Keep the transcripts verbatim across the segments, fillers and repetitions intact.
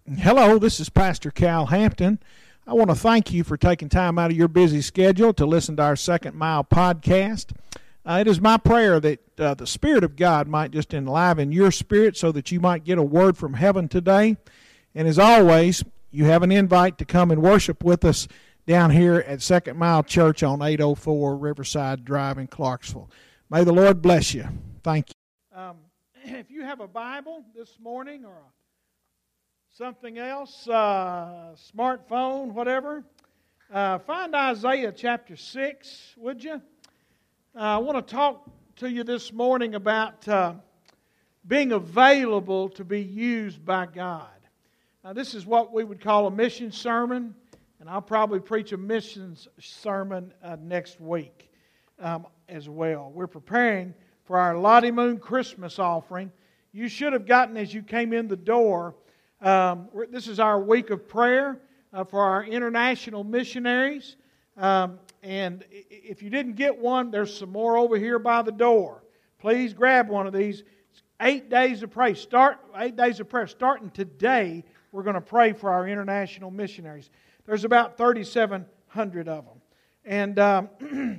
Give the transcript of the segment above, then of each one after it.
Hello, this is Pastor Cal Hampton. I want to thank you for taking time out of your busy schedule to listen to our Second Mile podcast. Uh, it is my prayer that uh, the Spirit of God might just enliven your spirit so that you might get a word from heaven today. And as always, you have an invite to come and worship with us down here at Second Mile Church on eight oh four Riverside Drive in Clarksville. May the Lord bless you. Thank you. Um, if you have a Bible this morning or a something else, uh, smartphone, whatever, uh, find Isaiah chapter six, would you? Uh, I want to talk to you this morning about uh, being available to be used by God. Now, this is what we would call a mission sermon, and I'll probably preach a missions sermon uh, next week um, as well. We're preparing for our Lottie Moon Christmas offering. You should have gotten, as you came in the door, Um, this is our week of prayer uh, for our international missionaries. Um, and if you didn't get one, there's some more over here by the door. Please grab one of these. It's eight days of prayer. Start eight days of prayer. Starting today, we're going to pray for our international missionaries. There's about thirty-seven hundred of them. And um,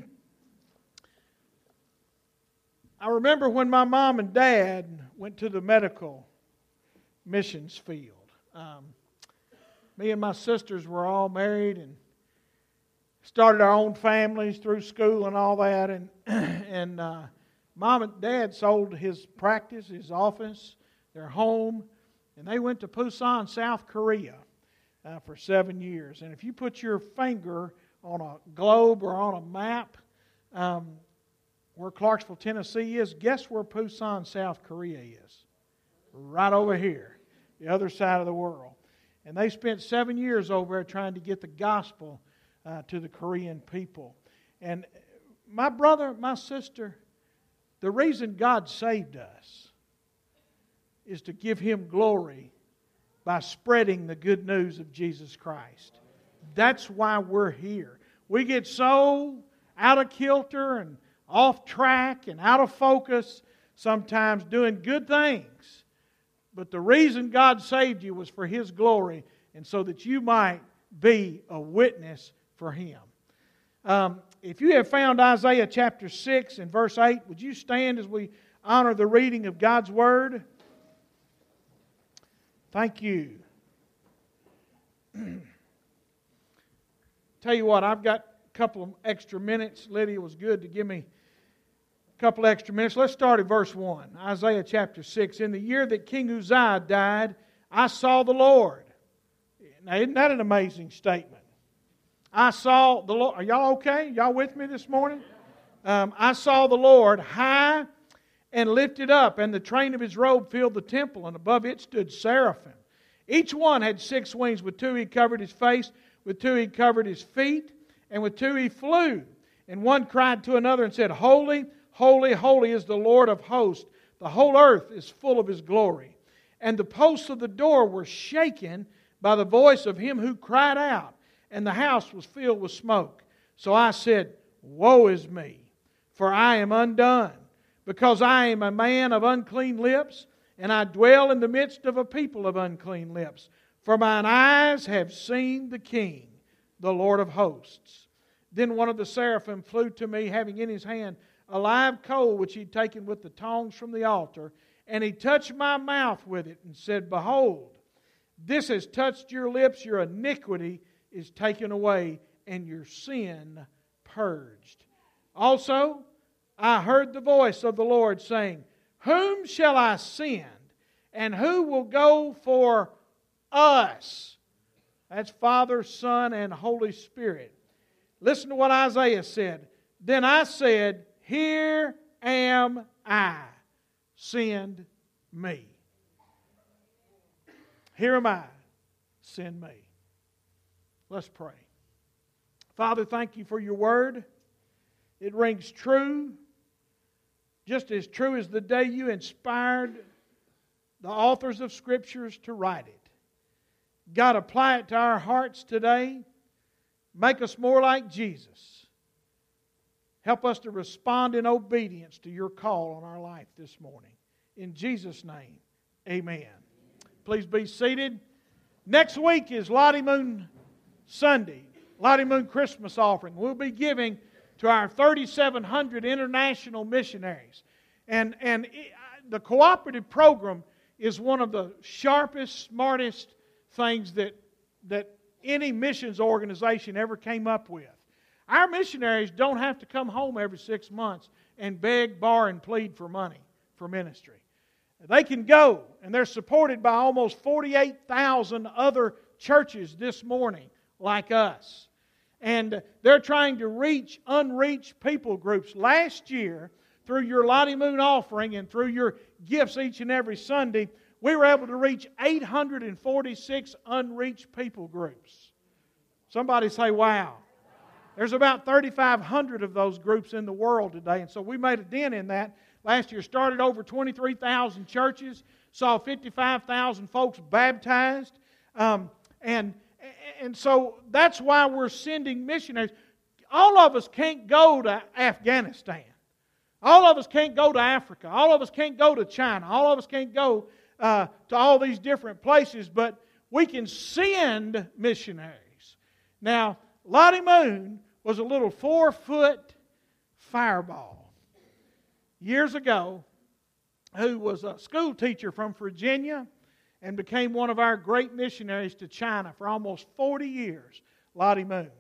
I remember when my mom and dad went to the medical missions field. Um, me and my sisters were all married and started our own families through school and all that. And and uh, Mom and Dad sold his practice, his office, their home, and they went to Busan, South Korea uh, for seven years. And if you put your finger on a globe or on a map um, where Clarksville, Tennessee is, guess where Busan, South Korea is? Right over here, the other side of the world. And they spent seven years over there trying to get the gospel uh, to the Korean people. And my brother, my sister, the reason God saved us is to give Him glory by spreading the good news of Jesus Christ. That's why we're here. We get so out of kilter and off track and out of focus sometimes doing good things. But the reason God saved you was for His glory and so that you might be a witness for Him. Um, if you have found Isaiah chapter six and verse eight, would you stand as we honor the reading of God's Word? Thank you. Tell you what, I've got a couple of extra minutes. Lydia was good to give me couple extra minutes. Let's start at verse one. Isaiah chapter six. In the year that King Uzziah died, I saw the Lord. Now, isn't that an amazing statement? I saw the Lord. Are y'all okay? Y'all with me this morning? Um, I saw the Lord high and lifted up, and the train of His robe filled the temple, and above it stood seraphim. Each one had six wings. With two He covered His face, with two He covered His feet, and with two He flew. And one cried to another and said, Holy, holy, holy is the Lord of hosts. The whole earth is full of His glory. And the posts of the door were shaken by the voice of Him who cried out, and the house was filled with smoke. So I said, Woe is me, for I am undone, because I am a man of unclean lips, and I dwell in the midst of a people of unclean lips. For mine eyes have seen the King, the Lord of hosts. Then one of the seraphim flew to me, having in his hand a live coal which he'd taken with the tongs from the altar, and he touched my mouth with it and said, Behold, this has touched your lips, your iniquity is taken away, and your sin purged. Also, I heard the voice of the Lord saying, Whom shall I send, and who will go for us? That's Father, Son, and Holy Spirit. Listen to what Isaiah said. Then I said, Here am I, send me. Here am I, send me. Let's pray. Father, thank You for Your Word. It rings true, just as true as the day You inspired the authors of Scriptures to write it. God, apply it to our hearts today. Make us more like Jesus. Help us to respond in obedience to Your call on our life this morning. In Jesus' name, amen. Please be seated. Next week is Lottie Moon Sunday, Lottie Moon Christmas offering. We'll be giving to our thirty-seven hundred international missionaries. And, and it, the cooperative program is one of the sharpest, smartest things that, that any missions organization ever came up with. Our missionaries don't have to come home every six months and beg, borrow, and plead for money for ministry. They can go, and they're supported by almost forty-eight thousand other churches this morning like us. And they're trying to reach unreached people groups. Last year, through your Lottie Moon offering and through your gifts each and every Sunday, we were able to reach eight hundred forty-six unreached people groups. Somebody say, wow. There's about thirty-five hundred of those groups in the world today, and so we made a dent in that. Last year started over twenty-three thousand churches, saw fifty-five thousand folks baptized, um, and, and so that's why we're sending missionaries. All of us can't go to Afghanistan. All of us can't go to Africa. All of us can't go to China. All of us can't go uh, to all these different places, but we can send missionaries. Now, Lottie Moon was a little four-foot fireball years ago who was a school teacher from Virginia and became one of our great missionaries to China for almost forty years. Lottie Moon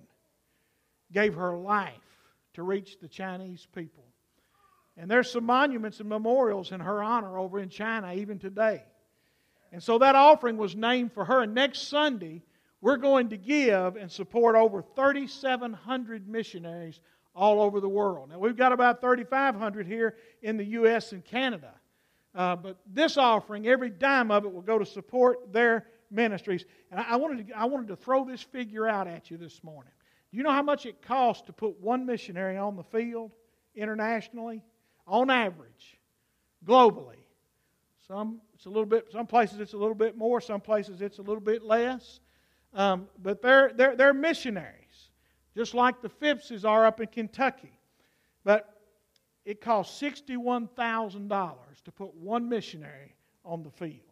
gave her life to reach the Chinese people. And there's some monuments and memorials in her honor over in China even today. And so that offering was named for her. And next Sunday, we're going to give and support over thirty-seven hundred missionaries all over the world. Now, we've got about thirty-five hundred here in the U S and Canada. Uh, but this offering, every dime of it will go to support their ministries. And I, I, wanted to, I wanted to throw this figure out at you this morning. Do you know how much it costs to put one missionary on the field internationally? On average, globally. Some, it's a little bit, some places it's a little bit more, some places it's a little bit less. Um, but they're, they're, they're missionaries, just like the Phippses are up in Kentucky. But it costs sixty-one thousand dollars to put one missionary on the field.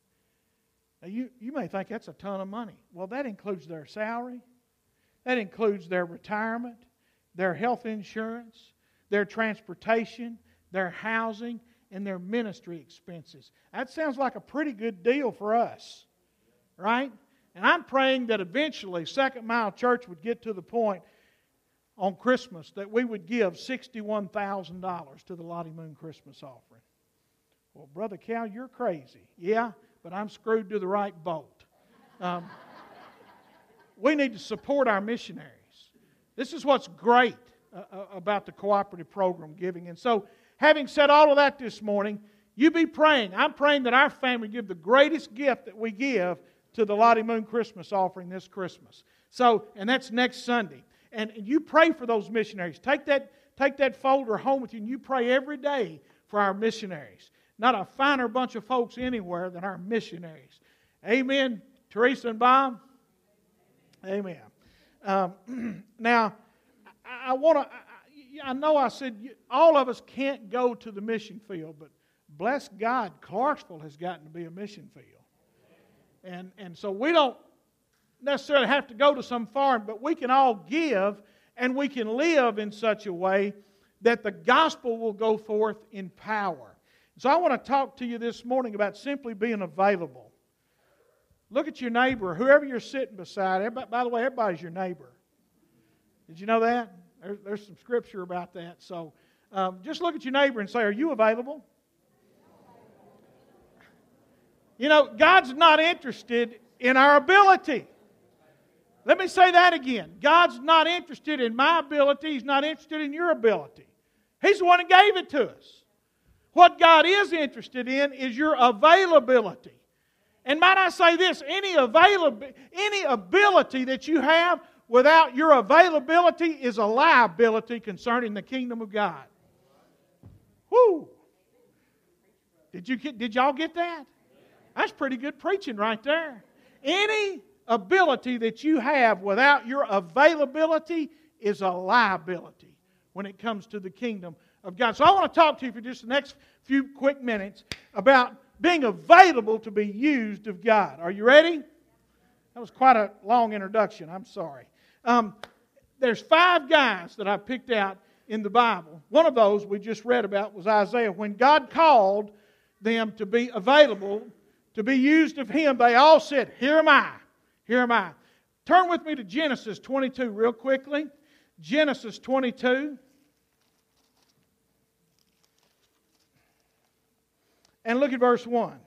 Now you, you may think that's a ton of money. Well, that includes their salary. That includes their retirement, their health insurance, their transportation, their housing, and their ministry expenses. That sounds like a pretty good deal for us, right? And I'm praying that eventually Second Mile Church would get to the point on Christmas that we would give sixty-one thousand dollars to the Lottie Moon Christmas offering. Well, Brother Cal, you're crazy. Yeah, but I'm screwed to the right bolt. Um, we need to support our missionaries. This is what's great uh, about the cooperative program giving. And so, having said all of that this morning, you be praying. I'm praying that our family give the greatest gift that we give to the Lottie Moon Christmas offering this Christmas. So, and that's next Sunday. And you pray for those missionaries. Take that, take that folder home with you and you pray every day for our missionaries. Not a finer bunch of folks anywhere than our missionaries. Amen, Teresa and Bob? Amen. Um, now, I, I want to... I know I said all of us can't go to the mission field, but bless God, Clarksville has gotten to be a mission field. And, and so we don't necessarily have to go to some farm, but we can all give and we can live in such a way that the gospel will go forth in power. So I want to talk to you this morning about simply being available. Look at your neighbor, whoever you're sitting beside. Everybody, by the way, everybody's your neighbor. Did you know that? There, there's some scripture about that. So um, just look at your neighbor and say, are you available? You know, God's not interested in our ability. Let me say that again. God's not interested in my ability. He's not interested in your ability. He's the one that gave it to us. What God is interested in is your availability. And might I say this, any availability, any ability that you have without your availability is a liability concerning the kingdom of God. Whoo! Did you get, did y'all get that? That's pretty good preaching right there. Any ability that you have without your availability is a liability when it comes to the kingdom of God. So I want to talk to you for just the next few quick minutes about being available to be used of God. Are you ready? That was quite a long introduction. I'm sorry. Um, there's five guys that I picked out in the Bible. One of those we just read about was Isaiah. When God called them to be available, to be used of Him, they all said, "Here am I, here am I." Turn with me to Genesis twenty-two real quickly. Genesis twenty-two. And look at verse one.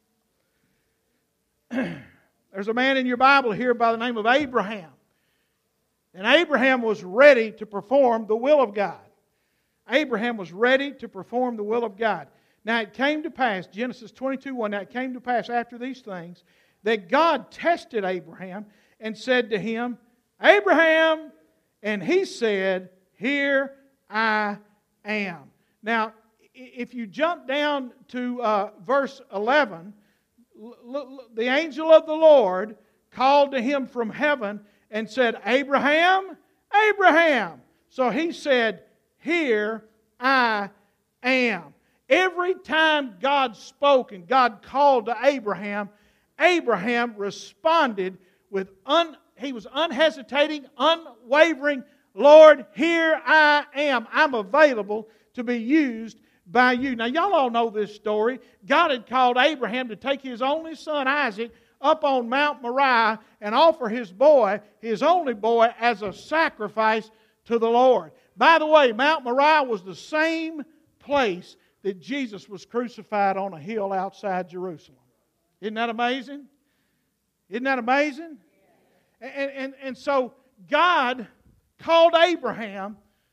There's a man in your Bible here by the name of Abraham. And Abraham was ready to perform the will of God. Abraham was ready to perform the will of God. Now it came to pass, Genesis twenty-two one, now it came to pass after these things, that God tested Abraham and said to him, "Abraham," and he said, "Here I am." Now, if you jump down to uh, verse eleven, the angel of the Lord called to him from heaven and said, "Abraham, Abraham." So he said, "Here I am." Every time God spoke and God called to Abraham, Abraham responded with, un, he was unhesitating, unwavering, "Lord, here I am. I'm available to be used by you." Now, y'all all know this story. God had called Abraham to take his only son Isaac up on Mount Moriah and offer his boy, his only boy, as a sacrifice to the Lord. By the way, Mount Moriah was the same place that Jesus was crucified on a hill outside Jerusalem. Isn't that amazing? Isn't that amazing? And, and, and so God called Abraham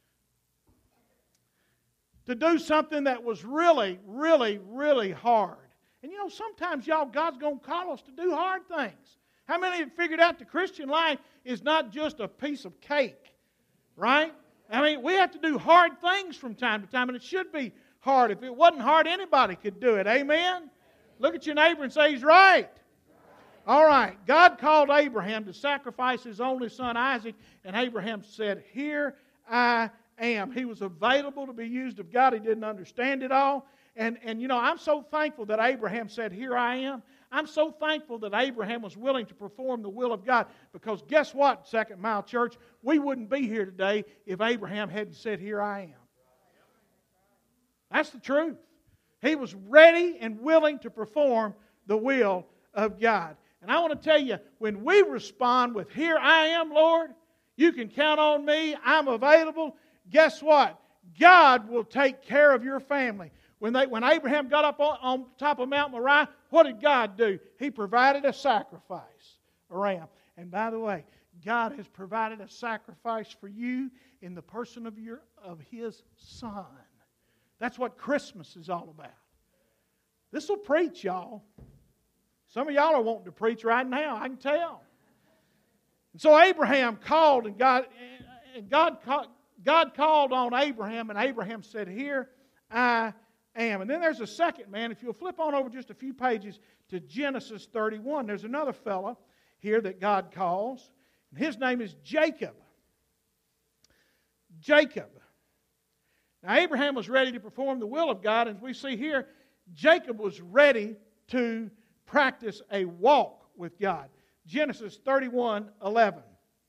to do something that was really, really, really hard. And you know, sometimes, y'all, God's going to call us to do hard things. How many have figured out the Christian life is not just a piece of cake? Right? I mean, we have to do hard things from time to time, and it should be hard. If it wasn't hard, anybody could do it. Amen? Look at your neighbor and say, "He's right." All right. God called Abraham to sacrifice his only son Isaac, and Abraham said, "Here I am." He was available to be used of God. He didn't understand it all. And, and you know, I'm so thankful that Abraham said, "Here I am." I'm so thankful that Abraham was willing to perform the will of God. Because guess what, Second Mile Church? We wouldn't be here today if Abraham hadn't said, "Here I am." That's the truth. He was ready and willing to perform the will of God. And I want to tell you, when we respond with, "Here I am, Lord, you can count on me, I'm available," guess what? God will take care of your family. When, they, when Abraham got up on, on top of Mount Moriah, what did God do? He provided a sacrifice, a ram. And by the way, God has provided a sacrifice for you in the person of, your, of His Son. That's what Christmas is all about. This will preach, y'all. Some of y'all are wanting to preach right now, I can tell. And so Abraham called, and God, and God, God called on Abraham, and Abraham said, "Here I am." And then there's a second man. If you'll flip on over just a few pages to Genesis thirty-one, there's another fella here that God calls. And his name is Jacob. Jacob. Now, Abraham was ready to perform the will of God. As we see here, Jacob was ready to practice a walk with God. Genesis thirty-one eleven.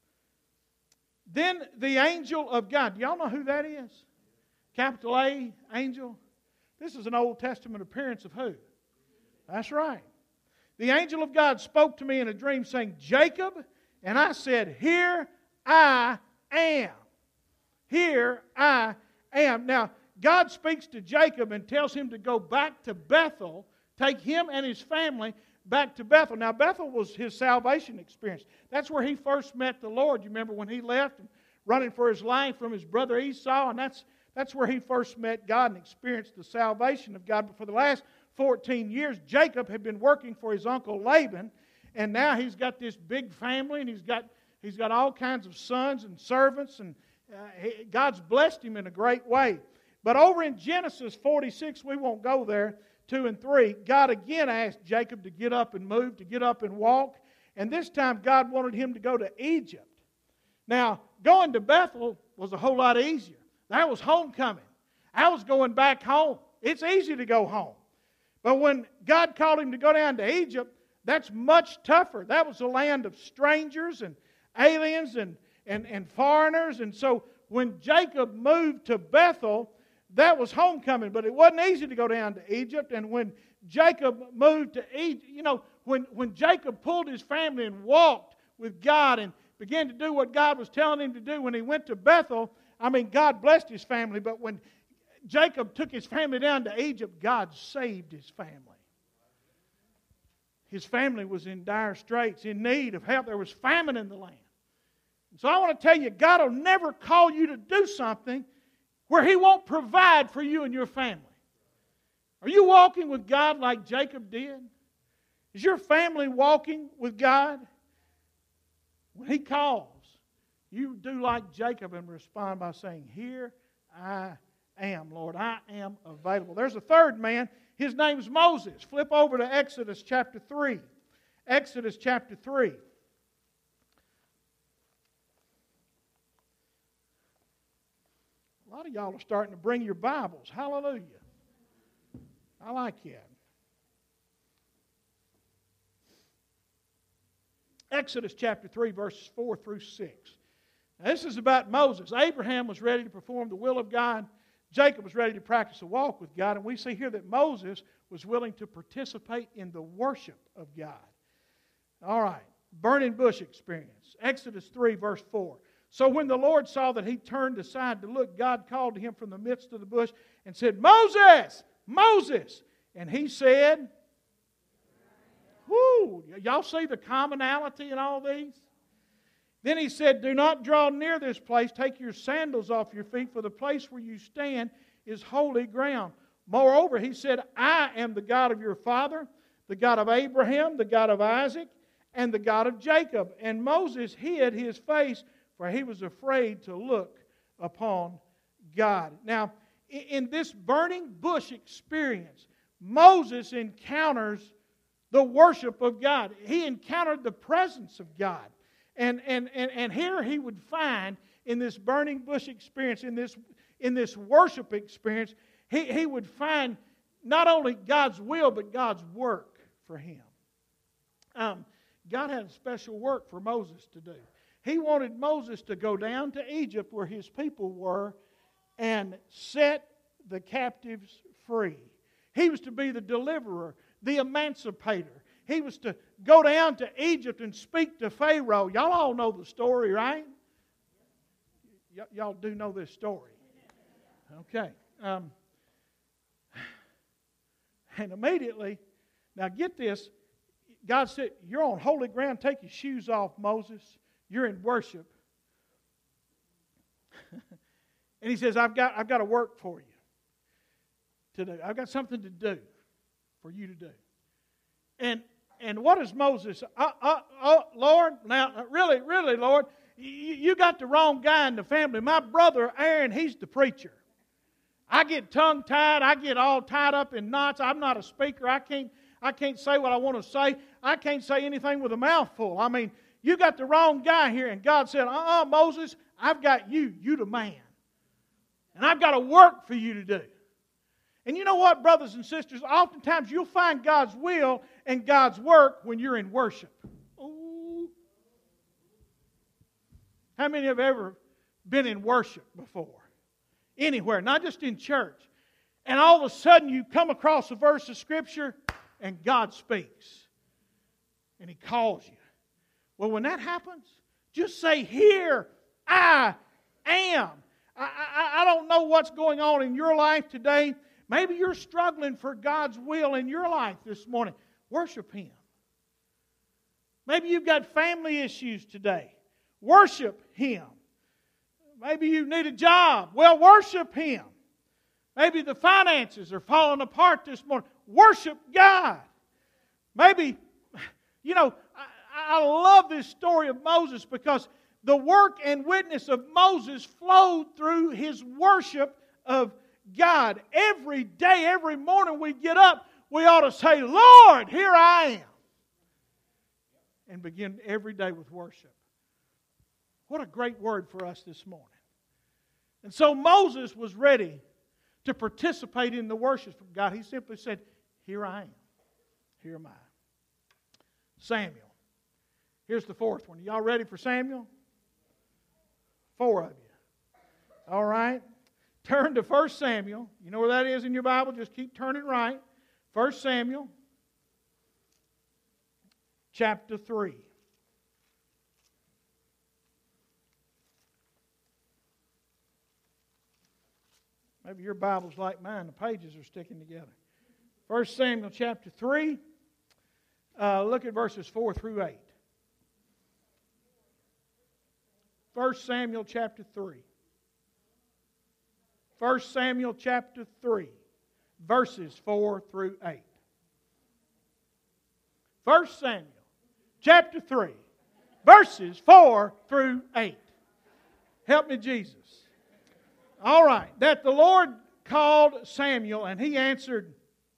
Then the angel of God. Do y'all know who that is? Capital A, angel. This is an Old Testament appearance of who? That's right. The angel of God spoke to me in a dream saying, "Jacob," and I said, "Here I am. Here I am." Now, God speaks to Jacob and tells him to go back to Bethel, take him and his family back to Bethel. Now, Bethel was his salvation experience. That's where he first met the Lord. You remember when he left and running for his life from his brother Esau, and that's that's where he first met God and experienced the salvation of God. But for the last fourteen years, Jacob had been working for his uncle Laban, and now he's got this big family, and he's got he's got all kinds of sons and servants, and uh, he, God's blessed him in a great way. But over in Genesis forty-six, we won't go there, two and three, God again asked Jacob to get up and move, to get up and walk. And this time God wanted him to go to Egypt. Now, going to Bethel was a whole lot easier. That was homecoming. I was going back home. It's easy to go home. But when God called him to go down to Egypt, That's much tougher. That was a land of strangers and aliens and, and, and foreigners. And so when Jacob moved to Bethel, that was homecoming. But it wasn't easy to go down to Egypt. And when Jacob moved to Egypt, you know, when, when Jacob pulled his family and walked with God and began to do what God was telling him to do when he went to Bethel, I mean, God blessed his family. But when Jacob took his family down to Egypt, God saved his family. His family was in dire straits, in need of help. There was famine in the land. So I want to tell you, God will never call you to do something where He won't provide for you and your family. Are you walking with God like Jacob did? Is your family walking with God? When He calls, you do like Jacob and respond by saying, "Here I am, Lord. I am available." There's a third man. His name's Moses. Flip over to Exodus chapter three. Exodus chapter three. A lot of y'all are starting to bring your Bibles. Hallelujah. I like that. Exodus chapter three, verses four through six. Now, this is about Moses. Abraham was ready to perform the will of God. Jacob was ready to practice a walk with God. And we see here that Moses was willing to participate in the worship of God. All right. Burning bush experience. Exodus three, verse four. So when the Lord saw that he turned aside to look, God called to him from the midst of the bush and said, "Moses! Moses!" And he said, whoo, y'all see the commonality in all these? Then he said, "Do not draw near this place. Take your sandals off your feet, for the place where you stand is holy ground. Moreover," he said, "I am the God of your father, the God of Abraham, the God of Isaac, and the God of Jacob." And Moses hid his face, for he was afraid to look upon God. Now, in this burning bush experience, Moses encounters the worship of God. He encountered the presence of God. And, and, and, and here he would find in this burning bush experience, in this, in this worship experience, he, he would find not only God's will, but God's work for him. Um, God had a special work for Moses to do. He wanted Moses to go down to Egypt where his people were and set the captives free. He was to be the deliverer, the emancipator. He was to go down to Egypt and speak to Pharaoh. Y'all all know the story, right? Y- y'all do know this story. Okay. Um, and immediately, now get this, God said, "You're on holy ground. Take your shoes off, Moses. You're in worship." And he says, I've got, I've got a work for you to do. I've got something to do for you to do. And and what is Moses? Uh, uh, uh, Lord, now, really, really, Lord, you, you got the wrong guy in the family. My brother Aaron, he's the preacher. I get tongue-tied. I get all tied up in knots. I'm not a speaker. I can't, I can't say what I want to say. I can't say anything with a mouthful. I mean, you got the wrong guy here. And God said, uh-uh, Moses, I've got you. You the man. And I've got a work for you to do. And you know what, brothers and sisters? Oftentimes you'll find God's will and God's work when you're in worship. Ooh. How many have ever been in worship before? Anywhere, not just in church. And all of a sudden you come across a verse of Scripture and God speaks. And He calls you. Well, when that happens, just say, "Here I am." I, I, I don't know what's going on in your life today. Maybe you're struggling for God's will in your life this morning. Worship Him. Maybe you've got family issues today. Worship Him. Maybe you need a job. Well, worship Him. Maybe the finances are falling apart this morning. Worship God. Maybe, you know, I, I love this story of Moses because the work and witness of Moses flowed through his worship of God. Every day, every morning we get up, we ought to say, "Lord, here I am." And begin every day with worship. What a great word for us this morning. And so Moses was ready to participate in the worship of God. He simply said, "Here I am. Here am I." Samuel. Here's the fourth one. Y'all ready for Samuel? Four of you. All right. Turn to First Samuel. You know where that is in your Bible? Just keep turning right. First Samuel, chapter three. Maybe your Bible's like mine. The pages are sticking together. First Samuel chapter three. Uh, look at verses four through eight. First Samuel chapter three. First Samuel chapter three. Verses four through eight. First Samuel chapter three. Verses four through eight. Help me, Jesus. All right. That the Lord called Samuel, and he answered.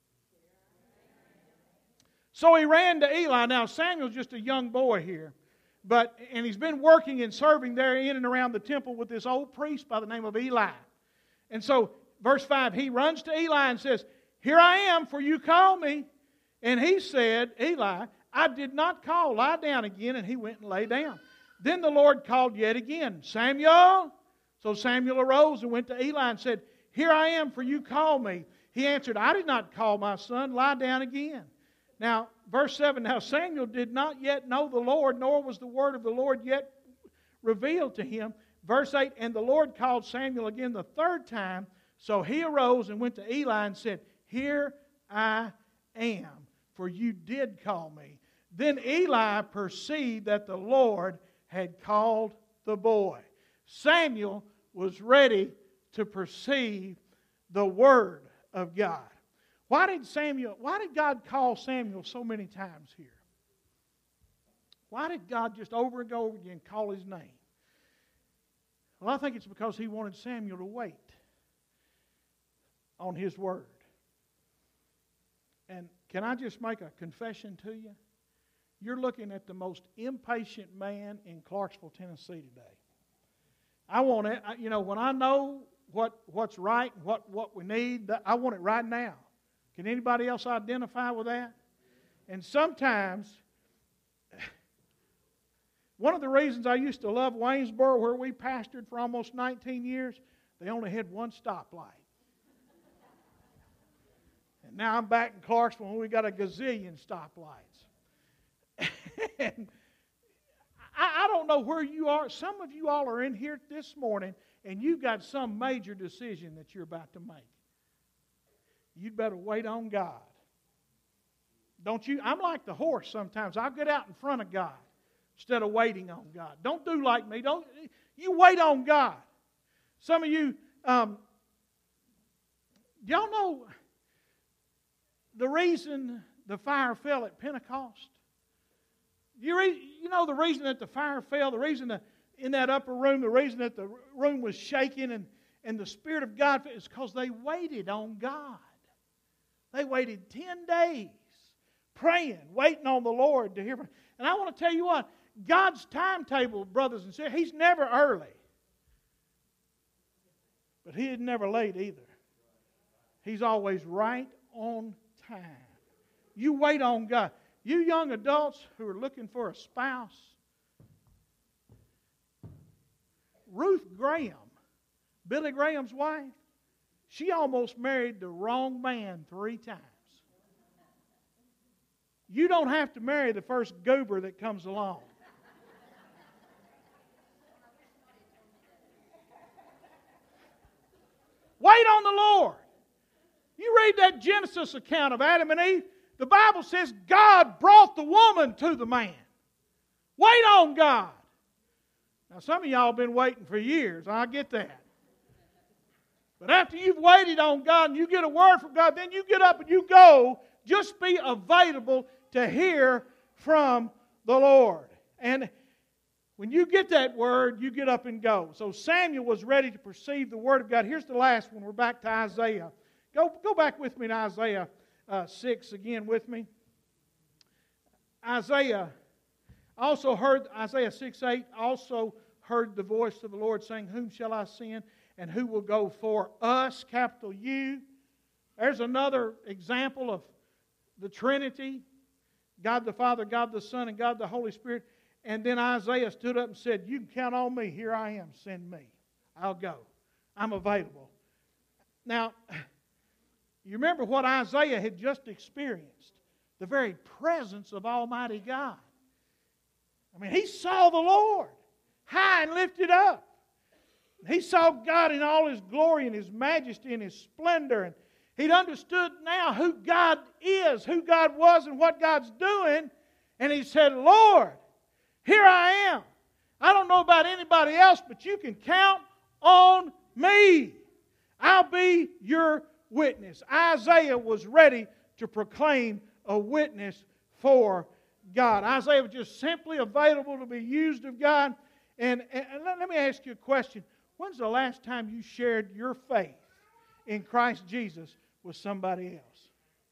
So he ran to Eli. Now, Samuel's just a young boy here. But, and he's been working and serving there in and around the temple with this old priest by the name of Eli. And so, verse five, he runs to Eli and says, "Here I am, for you call me." And he said, Eli, "I did not call. Lie down again." And he went and lay down. Then the Lord called yet again, "Samuel." So Samuel arose and went to Eli and said, "Here I am, for you call me." He answered, "I did not call, my son. Lie down again." Now, verse seven, now Samuel did not yet know the Lord, nor was the word of the Lord yet revealed to him. Verse eight, and the Lord called Samuel again the third time. So he arose and went to Eli and said, "Here I am, for you did call me." Then Eli perceived that the Lord had called the boy. Samuel was ready to perceive the Word of God. Why did Samuel, why did God call Samuel so many times here? Why did God just over and over again call his name? Well, I think it's because he wanted Samuel to wait on his Word. And can I just make a confession to you? You're looking at the most impatient man in Clarksville, Tennessee today. I want it, you know, when I know what, what's right and what, what we need, I want it right now. Can anybody else identify with that? And sometimes, one of the reasons I used to love Waynesboro, where we pastored for almost nineteen years, they only had one stoplight. And now I'm back in Clarksville and we got a gazillion stoplights. And I, I don't know where you are. Some of you all are in here this morning and you've got some major decision that you're about to make. You'd better wait on God. Don't you? I'm like the horse sometimes. I'll get out in front of God instead of waiting on God. Don't do like me. Don't you wait on God. Some of you, um, y'all know the reason the fire fell at Pentecost? You, re, you know the reason that the fire fell, the reason that in that upper room, the reason that the room was shaking and, and the Spirit of God is because they waited on God. They waited ten days praying, waiting on the Lord to hear from Him. And I want to tell you what, God's timetable, brothers and sisters, He's never early. But He is never late either. He's always right on time. You wait on God. You young adults who are looking for a spouse, Ruth Graham, Billy Graham's wife, she almost married the wrong man three times. You don't have to marry the first goober that comes along. Wait on the Lord. You read that Genesis account of Adam and Eve, the Bible says God brought the woman to the man. Wait on God. Now some of y'all have been waiting for years. I get that. But after you've waited on God and you get a word from God, then you get up and you go. Just be available to hear from the Lord. And when you get that word, you get up and go. So Samuel was ready to perceive the Word of God. Here's the last one. We're back to Isaiah. Go, go back with me to Isaiah uh, six again with me. Isaiah also heard, Isaiah six eight, also heard the voice of the Lord saying, "Whom shall I send? And who will go for us?" Capital U. There's another example of the Trinity. God the Father, God the Son, and God the Holy Spirit. And then Isaiah stood up and said, you can count on me. Here I am. Send me. I'll go. I'm available. Now, you remember what Isaiah had just experienced. The very presence of Almighty God. I mean, he saw the Lord high and lifted up. He saw God in all His glory and His majesty and His splendor. And he'd understood now who God is, who God was, and what God's doing. And he said, Lord, here I am. I don't know about anybody else, but you can count on me. I'll be your witness. Isaiah was ready to proclaim a witness for God. Isaiah was just simply available to be used of God. And, and, and let, let me ask you a question. When's the last time you shared your faith in Christ Jesus with somebody else?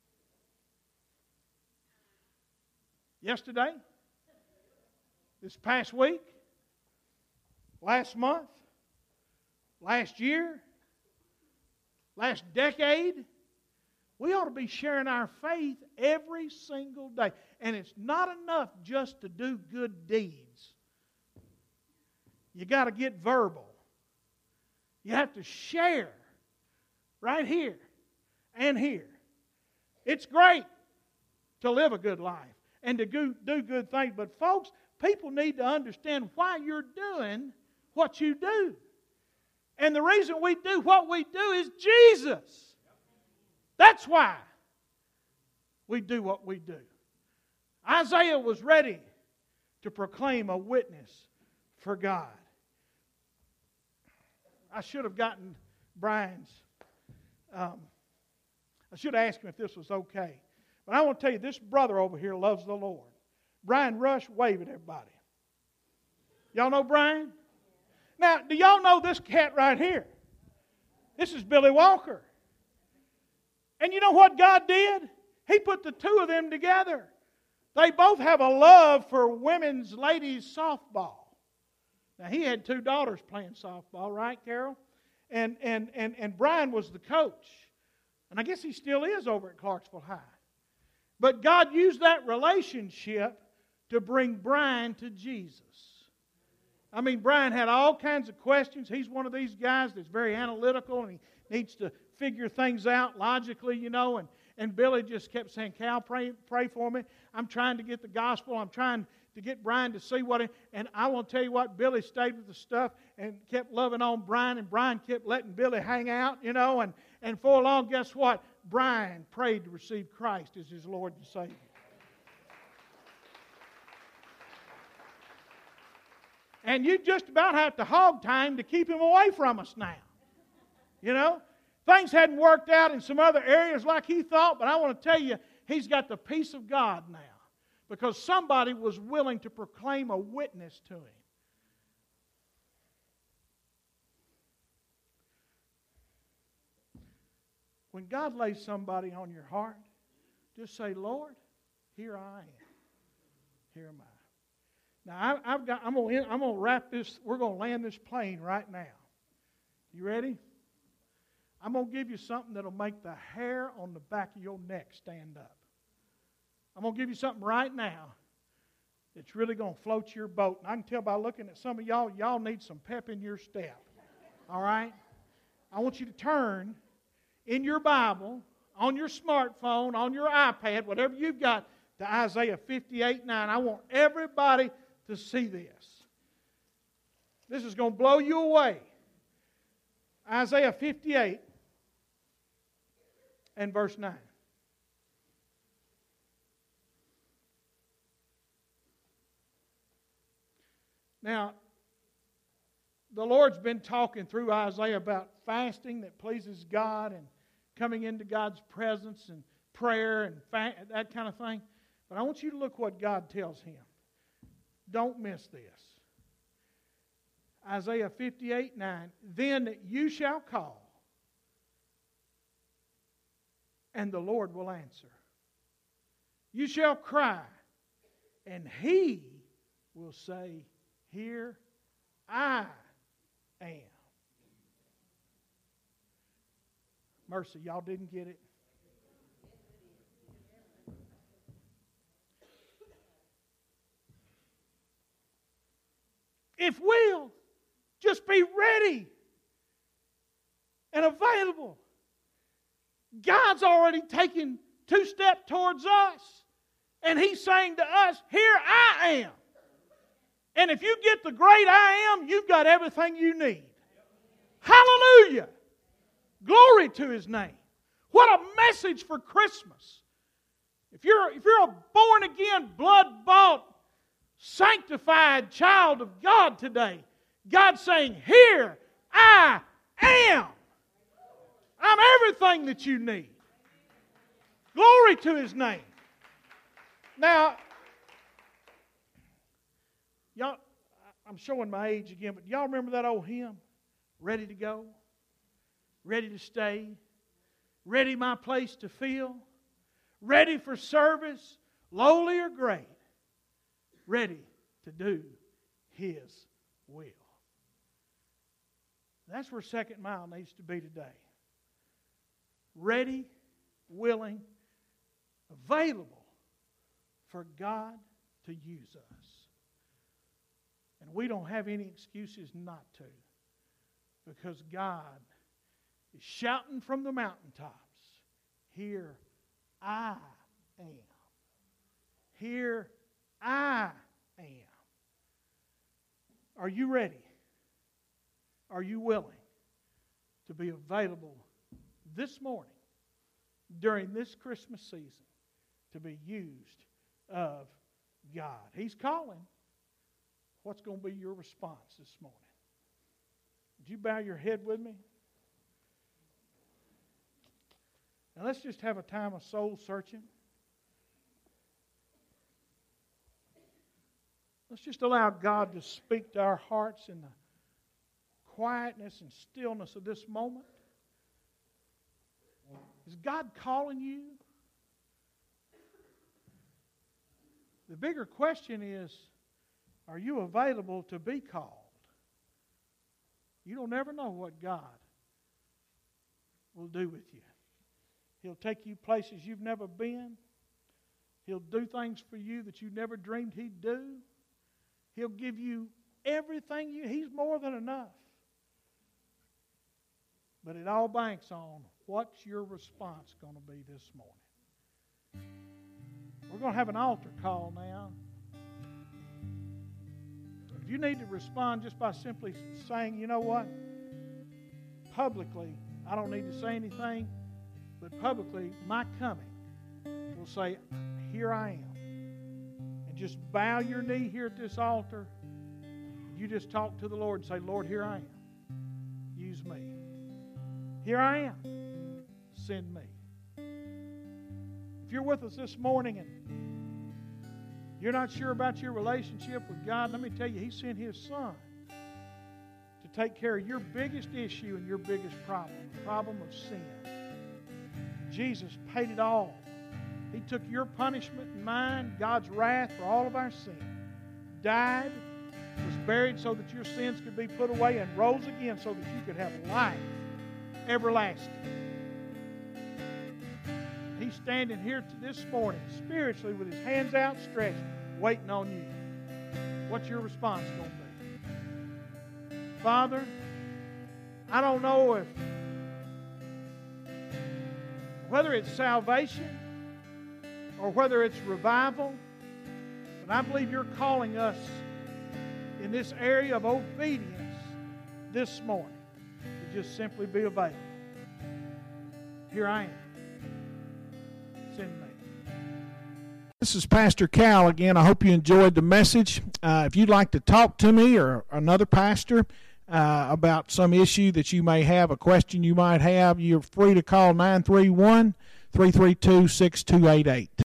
Yesterday? This past week? Last month? Last year? Last decade? We ought to be sharing our faith every single day. And it's not enough just to do good deeds. You got to get verbal. You have to share right here and here. It's great to live a good life and to do good things. But folks, people need to understand why you're doing what you do. And the reason we do what we do is Jesus. That's why we do what we do. Isaiah was ready to proclaim a witness for God. I should have gotten Brian's, um, I should have asked him if this was okay. But I want to tell you, this brother over here loves the Lord. Brian Rush, wave at everybody. Y'all know Brian? Now, do y'all know this cat right here? This is Billy Walker. And you know what God did? He put the two of them together. They both have a love for women's ladies softball. Now, he had two daughters playing softball, right, Carol? And, and, and, and Brian was the coach. And I guess he still is over at Clarksville High. But God used that relationship to bring Brian to Jesus. I mean, Brian had all kinds of questions. He's one of these guys that's very analytical and he needs to figure things out logically, you know. And, and Billy just kept saying, Cal, pray, pray for me. I'm trying to get the gospel. I'm trying to get Brian to see what it... And I want to tell you what, Billy stayed with the stuff and kept loving on Brian. And Brian kept letting Billy hang out, you know. And, and for long, guess what? Brian prayed to receive Christ as his Lord and Savior. And you just about have to hog time to keep him away from us now. You know? Things hadn't worked out in some other areas like he thought, but I want to tell you, he's got the peace of God now. Because somebody was willing to proclaim a witness to him. When God lays somebody on your heart, just say, Lord, here I am. Here am I. Now, I, I've got, I'm going to I'm going to wrap this, we're going to land this plane right now. You ready? I'm going to give you something that'll make the hair on the back of your neck stand up. I'm going to give you something right now that's really going to float your boat. And I can tell by looking at some of y'all, y'all need some pep in your step. All right? I want you to turn in your Bible, on your smartphone, on your iPad, whatever you've got, to Isaiah fifty-eight nine. I want everybody to see this. This is going to blow you away. Isaiah fifty-eight and verse nine. Now, the Lord's been talking through Isaiah about fasting that pleases God and coming into God's presence and prayer and fa- that kind of thing. But I want you to look what God tells him. Don't miss this. Isaiah fifty-eight nine. Then you shall call, and the Lord will answer. You shall cry, and He will say, here I am. Mercy, y'all didn't get it? if we'll just be ready and available. God's already taken two steps towards us. And He's saying to us, here I am. And if you get the great I am, you've got everything you need. Hallelujah. Glory to His name. What a message for Christmas. If you're, if you're a born-again, blood-bought, sanctified child of God today, God's saying, here I am. I'm everything that you need. Glory to His name. Now, y'all, I'm showing my age again, but y'all remember that old hymn? Ready to go, ready to stay, ready my place to fill, ready for service, lowly or great, ready to do His will. That's where Second Mile needs to be today. Ready, willing, available for God to use us. And we don't have any excuses not to, because God is shouting from the mountaintops, here I am. Here I am. Are you ready? Are you willing to be available this morning, during this Christmas season, to be used of God? He's calling. What's going to be your response this morning? Would you bow your head with me? Now let's just have a time of soul searching. Let's just allow God to speak to our hearts in the quietness and stillness of this moment. Is God calling you? The bigger question is, are you available to be called? You don't ever know what God will do with you. He'll take you places you've never been. He'll do things for you that you never dreamed He'd do. He'll give you everything you... He's more than enough. But it all banks on what's your response going to be this morning. We're going to have an altar call now. If you need to respond just by simply saying, you know what? Publicly, I don't need to say anything, but publicly, my coming will say, here I am. And just bow your knee here at this altar. You just talk to the Lord and say, Lord, here I am. Use me. Here I am. Send me. If you're with us this morning and you're not sure about your relationship with God, let me tell you, He sent His Son to take care of your biggest issue and your biggest problem, the problem of sin. Jesus paid it all. He took your punishment and mine, God's wrath for all of our sin, died, was buried so that your sins could be put away, and rose again so that you could have life everlasting. He's standing here this morning spiritually with His hands outstretched, waiting on you. What's your response going to be? Father, I don't know if whether it's salvation or whether it's revival, but I believe You're calling us in this area of obedience this morning to just simply be available. Here I am. Send me. This is Pastor Cal again. I hope you enjoyed the message. Uh, if you'd like to talk to me or another pastor uh, about some issue that you may have, a question you might have, you're free to call nine three one, three three two, six two eight eight.